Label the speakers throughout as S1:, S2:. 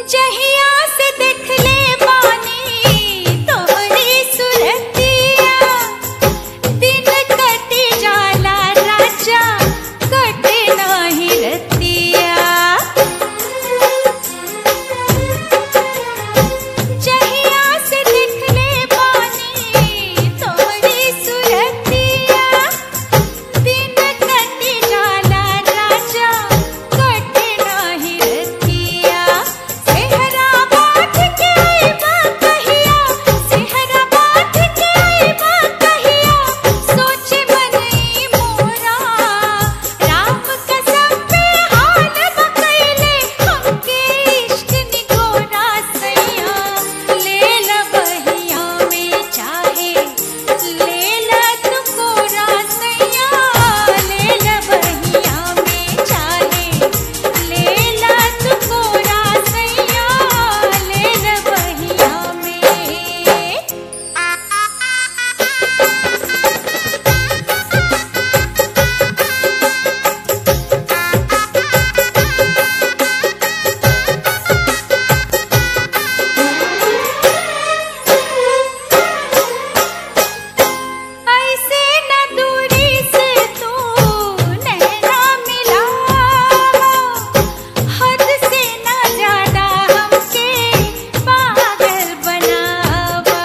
S1: जहिया से देख ले बानी तोहरी सुरतिया, दिन कटी जाला राजा कटे नाही रतिया। जहिया से देख ले बानी तोहरी सुरतिया, दिन कटी जाला राजा कटे नाही रतिया। सेहरा बाँध के आइबा कहिया, सेहरा बाँध के आइबा कहिया, सोचे मनई मोरा। राम कसम पे हाल बकैले हमके इश्क निगोरा सैया। लेला बहिया में चाहे लेला तू कोरा सैया। लेला बहिया में चाहे लेला तू कोरा सैया। लेला बहिया में। ऐसे न दूरी से तू नैना मिलावा, हद से न ज्यादा हमके पागल बनावा।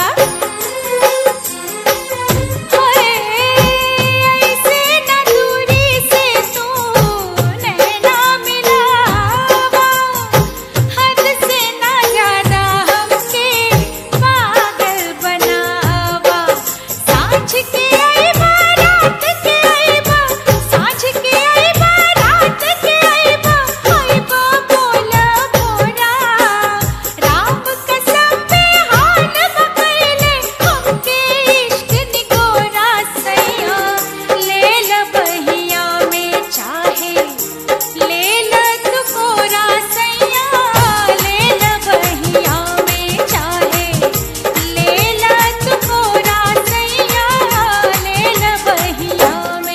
S1: हाय ऐसे न दूरी से तू नैना मिलावा, हद से न ज्यादा हमके पागल बनावा। सांझ के आइबा रात के आइबा, सांझ के आइबा रात के आइबा, आइबा बोला मोरा। राम कसम पे हाल बकैले हमके इश्क निगोरा सैया। लेला बहिया में चाहे लेला तू कोरा सैया। लेला बहिया में चाहे लेला तू कोरा सैया। लेला बहिया में।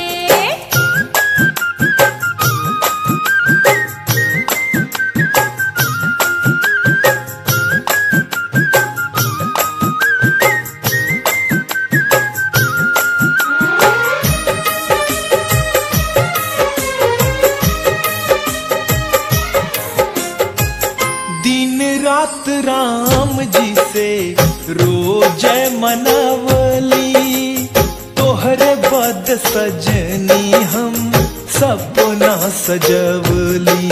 S2: दिन रात राम जी से रोज मनवली, तोहरे बद सजनी हम सपना सजवली।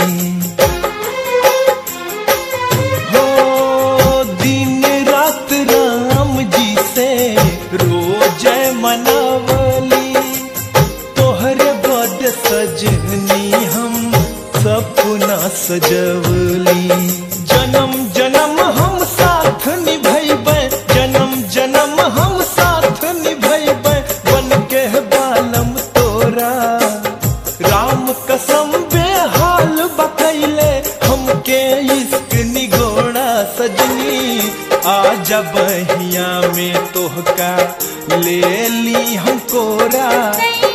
S2: हो दिन रात राम जी से रोज मनवली, तोहरे बद सजनी हम सपना सजवली। जन्म जन्म हम साथ निभैबै, जन्म जन्म हम साथ निभैबै, बन के बालम तोरा। राम कसम बेहाल बकैले हमके इश्क निगोड़ा सजनी। आजा बहिया में तोहका ले ली हम कोरा।